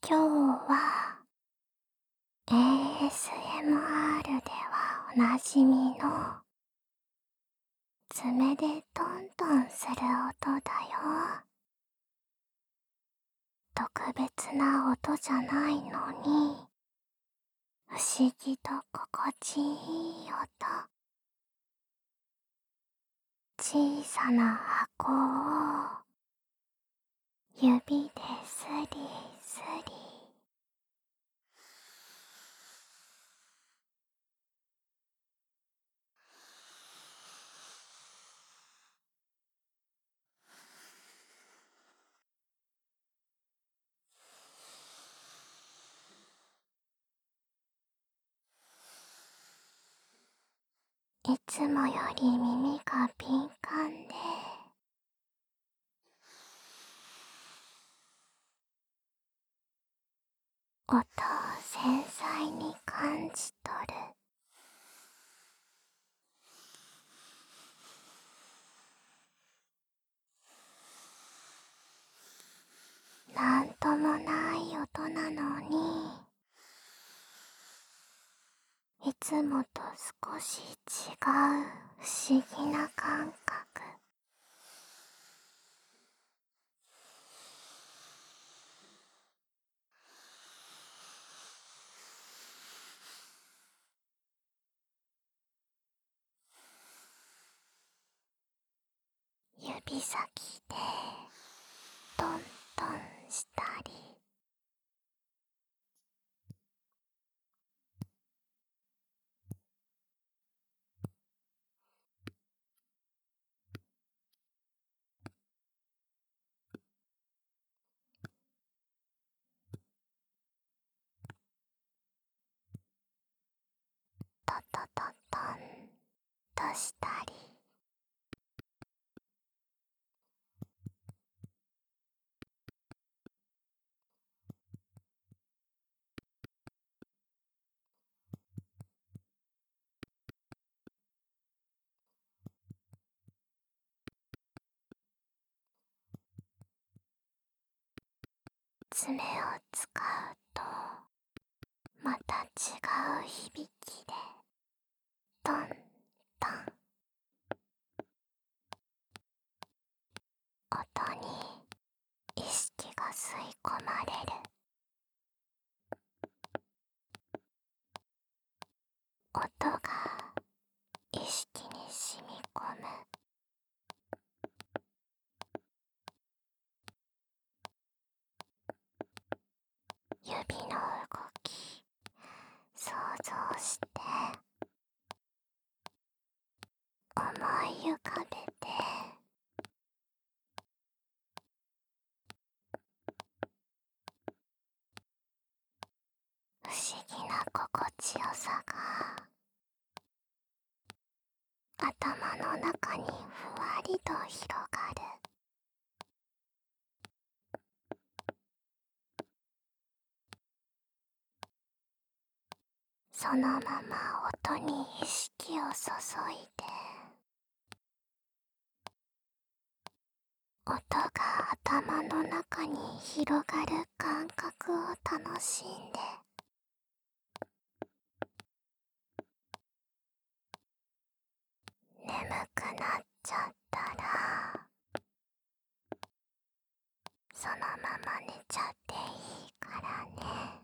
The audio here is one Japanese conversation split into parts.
今日は ASMR ではおなじみの爪でトントンする音だよ。特別な音じゃないのに不思議と心地いい音。小さな箱を指でスリスリ。いつもより耳が敏感で音を繊細に感じ取る。なんともない音なのに、いつもと少し違う不思議な感覚。指先でトントンしたり、トトトトンとしたり、爪を使うとまた違う響きでトントン、音に意識が吸い込まれる。音が意識に染み込む。指の動き想像して思い浮かべて、不思議な心地よさが頭の中にふわりと広がる。そのまま音に意識を注いで、音が頭の中に広がる感覚を楽しんで、眠くなっちゃったらそのまま寝ちゃっていいからね。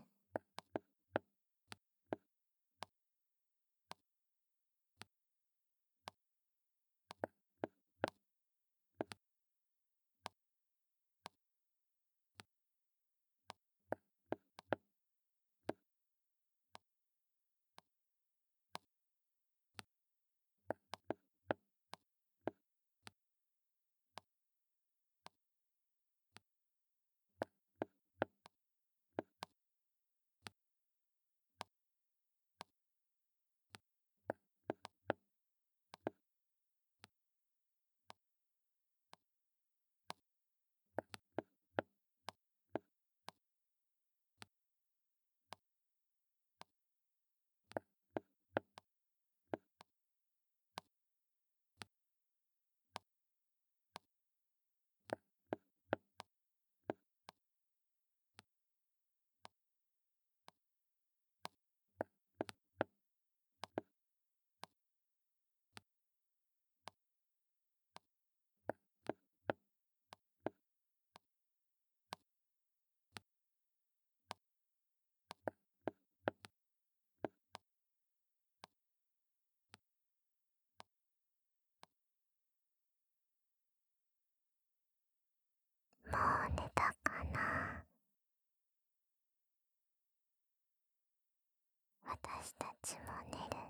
私たちも寝るね。